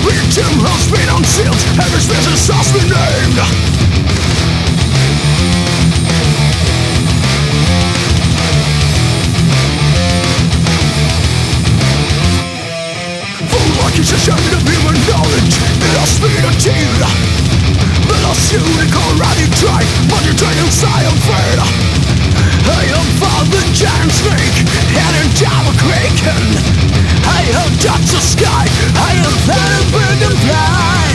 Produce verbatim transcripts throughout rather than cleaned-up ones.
victim has been unsealed. Every species has been named. Full like it's a shade of human knowledge. It has been achieved. The last unicorn riding train, but you take inside and fade. I am Father Giant Snake, and in Java Creek. I have touched the sky, I have had a bird and fly.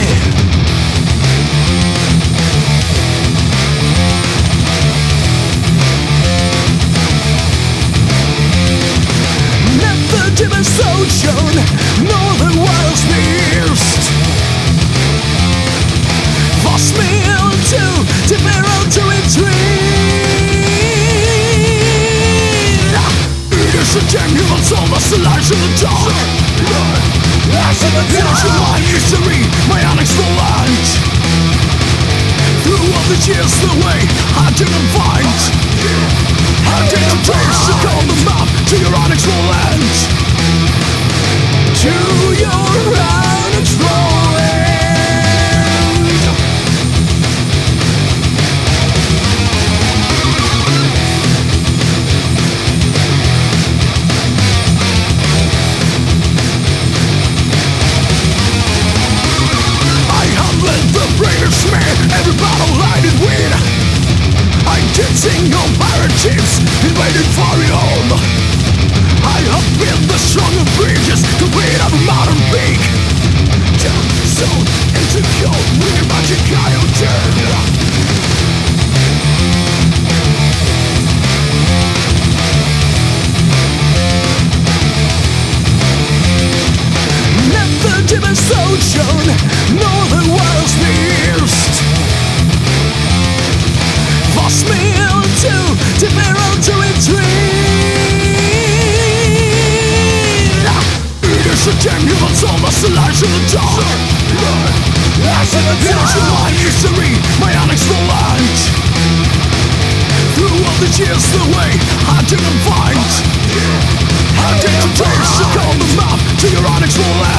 Never demonstration, nor the wild's pierced. Force me into the barrel to retreat. It is a genuine soul that's the lies in the dark. It is my history, my unexplained. Through all the years the way I didn't find. I didn't trace to call the map to your unexplained. To your unexplained. Every battle I did win. I did sing on pirate ships, invaded foreign home. I have built the stronger bridges, complete of a modern peak. Down, sold, into cold, with your magic I turn. Never demonstration, nor the world's pierced. Force me into the barrel to retreat. It is a genuine soul that's the lies in the dark. It is my history, my unexplained. Through all the years the way I didn't find. I didn't trace to call the map to your unexplained.